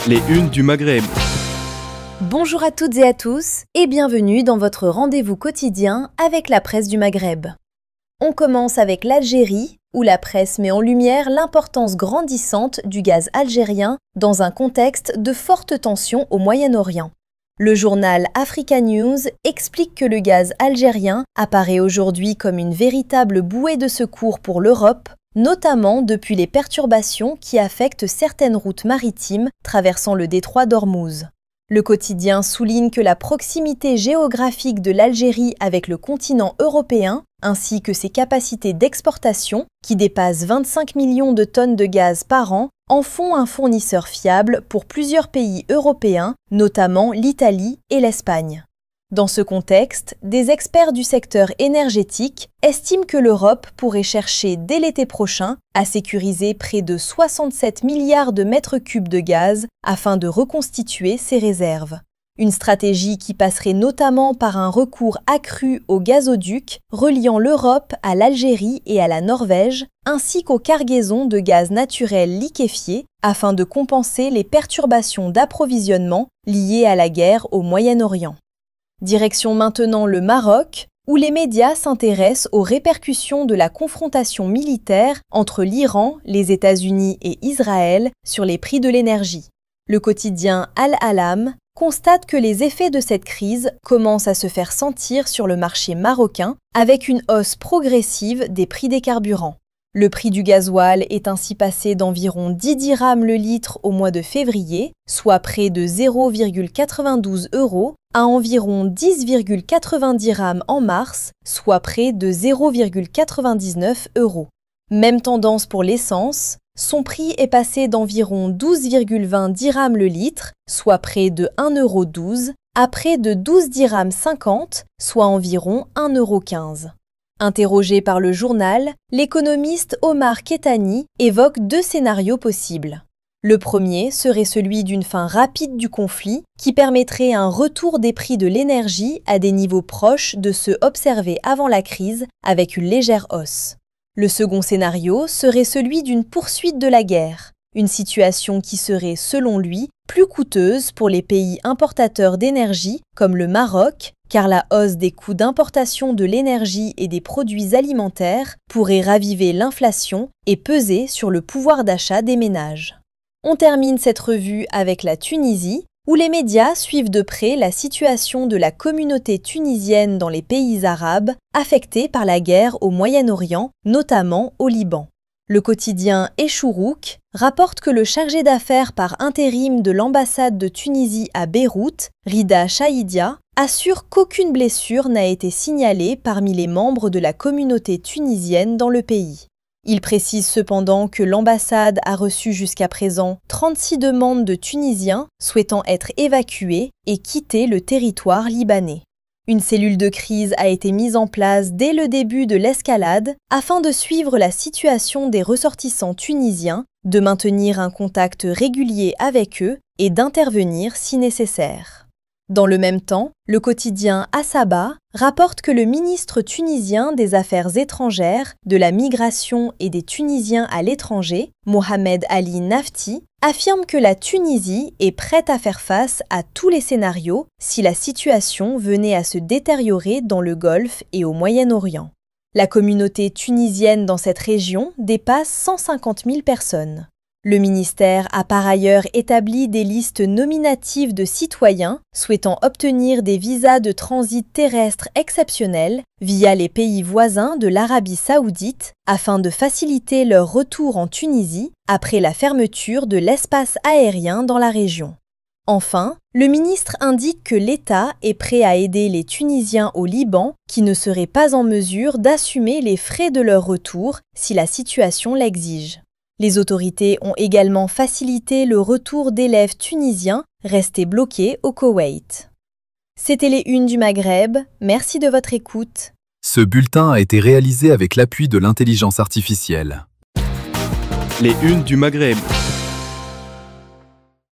Les unes du Maghreb. Bonjour à toutes et à tous et bienvenue dans votre rendez-vous quotidien avec la presse du Maghreb. On commence avec l'Algérie, où la presse met en lumière l'importance grandissante du gaz algérien dans un contexte de fortes tensions au Moyen-Orient. Le journal Africa News explique que le gaz algérien apparaît aujourd'hui comme une véritable bouée de secours pour l'Europe, notamment depuis les perturbations qui affectent certaines routes maritimes traversant le détroit d'Ormuz. Le quotidien souligne que la proximité géographique de l'Algérie avec le continent européen, ainsi que ses capacités d'exportation, qui dépassent 25 millions de tonnes de gaz par an, en font un fournisseur fiable pour plusieurs pays européens, notamment l'Italie et l'Espagne. Dans ce contexte, des experts du secteur énergétique estiment que l'Europe pourrait chercher dès l'été prochain à sécuriser près de 67 milliards de mètres cubes de gaz afin de reconstituer ses réserves. Une stratégie qui passerait notamment par un recours accru aux gazoducs reliant l'Europe à l'Algérie et à la Norvège, ainsi qu'aux cargaisons de gaz naturel liquéfié afin de compenser les perturbations d'approvisionnement liées à la guerre au Moyen-Orient. Direction maintenant le Maroc, où les médias s'intéressent aux répercussions de la confrontation militaire entre l'Iran, les États-Unis et Israël sur les prix de l'énergie. Le quotidien Al-Alam constate que les effets de cette crise commencent à se faire sentir sur le marché marocain avec une hausse progressive des prix des carburants. Le prix du gasoil est ainsi passé d'environ 10 dirhams le litre au mois de février, soit près de 0,92 €, à environ 10,90 dirhams en mars, soit près de 0,99 €. Même tendance pour l'essence, son prix est passé d'environ 12,20 dirhams le litre, soit près de 1,12 €, à près de 12 dirhams 50, soit environ 1,15 €. Interrogé par le journal, l'économiste Omar Kettani évoque deux scénarios possibles. Le premier serait celui d'une fin rapide du conflit qui permettrait un retour des prix de l'énergie à des niveaux proches de ceux observés avant la crise avec une légère hausse. Le second scénario serait celui d'une poursuite de la guerre, une situation qui serait, selon lui, plus coûteuse pour les pays importateurs d'énergie comme le Maroc, car la hausse des coûts d'importation de l'énergie et des produits alimentaires pourrait raviver l'inflation et peser sur le pouvoir d'achat des ménages. On termine cette revue avec la Tunisie, où les médias suivent de près la situation de la communauté tunisienne dans les pays arabes affectés par la guerre au Moyen-Orient, notamment au Liban. Le quotidien Echourouk rapporte que le chargé d'affaires par intérim de l'ambassade de Tunisie à Beyrouth, Rida Chahidia, assure qu'aucune blessure n'a été signalée parmi les membres de la communauté tunisienne dans le pays. Il précise cependant que l'ambassade a reçu jusqu'à présent 36 demandes de Tunisiens souhaitant être évacués et quitter le territoire libanais. Une cellule de crise a été mise en place dès le début de l'escalade afin de suivre la situation des ressortissants tunisiens, de maintenir un contact régulier avec eux et d'intervenir si nécessaire. Dans le même temps, le quotidien Asaba rapporte que le ministre tunisien des Affaires étrangères, de la migration et des Tunisiens à l'étranger, Mohamed Ali Nafti, affirme que la Tunisie est prête à faire face à tous les scénarios si la situation venait à se détériorer dans le Golfe et au Moyen-Orient. La communauté tunisienne dans cette région dépasse 150 000 personnes. Le ministère a par ailleurs établi des listes nominatives de citoyens souhaitant obtenir des visas de transit terrestre exceptionnels via les pays voisins de l'Arabie saoudite afin de faciliter leur retour en Tunisie après la fermeture de l'espace aérien dans la région. Enfin, le ministre indique que l'État est prêt à aider les Tunisiens au Liban qui ne seraient pas en mesure d'assumer les frais de leur retour si la situation l'exige. Les autorités ont également facilité le retour d'élèves tunisiens restés bloqués au Koweït. C'était les unes du Maghreb, merci de votre écoute. Ce bulletin a été réalisé avec l'appui de l'intelligence artificielle. Les unes du Maghreb.